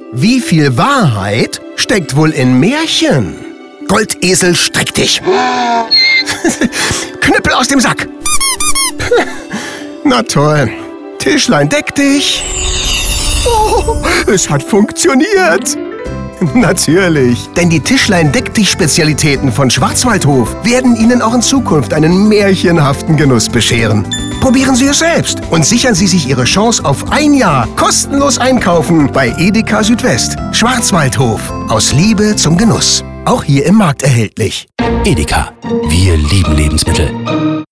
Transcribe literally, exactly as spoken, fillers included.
Wie viel Wahrheit steckt wohl in Märchen? Goldesel, streck dich! Knüppel aus dem Sack! Na toll. Tischlein, deck dich! Oh, es hat funktioniert! Natürlich, denn die Tischlein-Deck-Dich-Spezialitäten von Schwarzwaldhof werden Ihnen auch in Zukunft einen märchenhaften Genuss bescheren. Probieren Sie es selbst und sichern Sie sich Ihre Chance auf ein Jahr kostenlos einkaufen bei Edeka Südwest. Schwarzwaldhof. Aus Liebe zum Genuss. Auch hier im Markt erhältlich. Edeka. Wir lieben Lebensmittel.